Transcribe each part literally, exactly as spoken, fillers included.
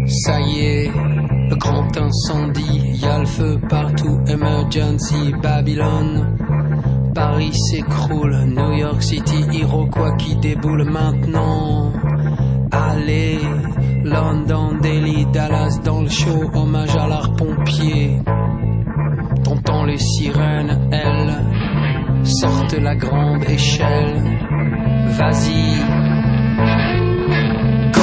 Ça y est, le grand incendie, y a le feu partout, emergency, Babylone. Paris s'écroule, New York City, Iroquois qui déboule maintenant. Allez, London, Delhi, Dallas dans le show, hommage à l'art pompier. T'entends les sirènes, elles sortent la grande échelle. Vas-y, go!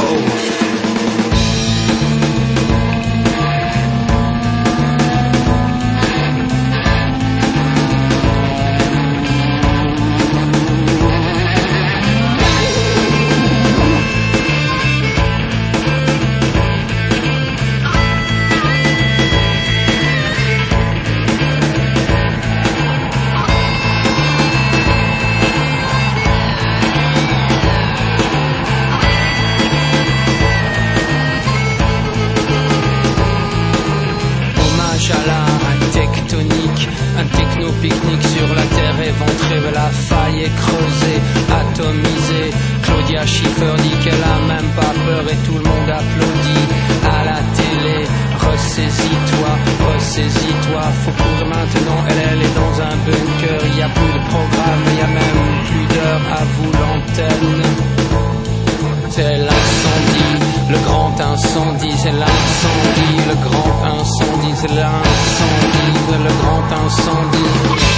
Un techno-pique-nique sur la terre éventrée, la faille est creusée, atomisée. Claudia Schiffer dit qu'elle a même pas peur et tout le monde applaudit. À la télé, ressaisis-toi, ressaisis-toi, faut courir maintenant, elle, elle est dans un bunker. Y a plus de programme, y a même plus d'heures, à vous l'antenne. C'est l'incendie, le grand incendie, c'est l'incendie, le grand incendie, c'est l'incendie, le grand incendie.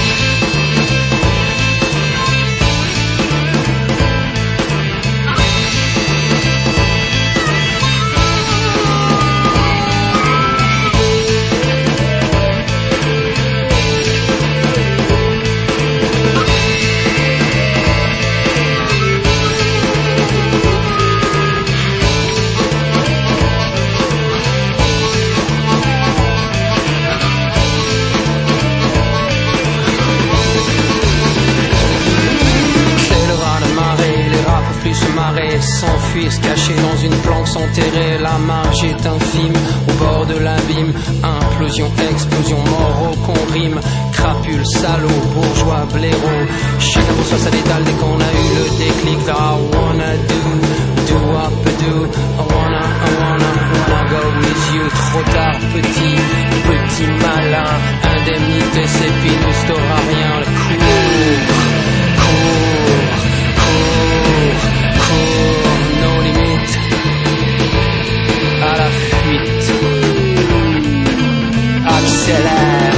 S'enfuir, se cacher dans une planque, s'enterrer. La marge est infime, au bord de l'abîme. Implosion, explosion, mort au con rime. Crapule, salaud, bourgeois, blaireau. Chacun pour soi, ça détale dès qu'on a eu le déclic. I wanna do, do up, do. I wanna, I wanna, wanna go with you. Trop tard, petit, petit malin. Indemnité, c'est pinus, t'auras rien. Le cours, cours, cours. Nos limites, à la fuite, accélère.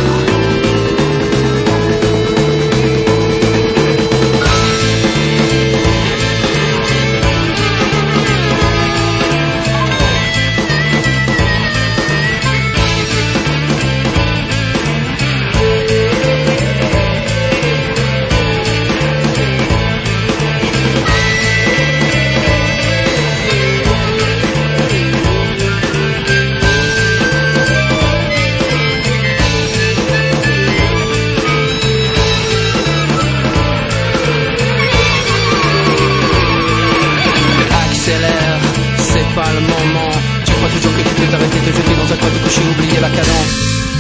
T'arrêter de jeter dans un coin de coucher, oublier la cadence.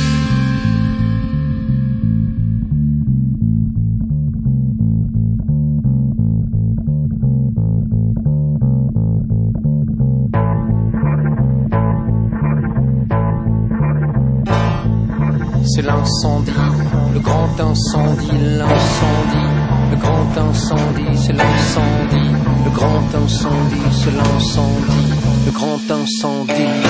C'est l'incendie, le grand incendie, l'incendie, le grand incendie, c'est l'incendie, le grand incendie, c'est l'incendie, le grand incendie.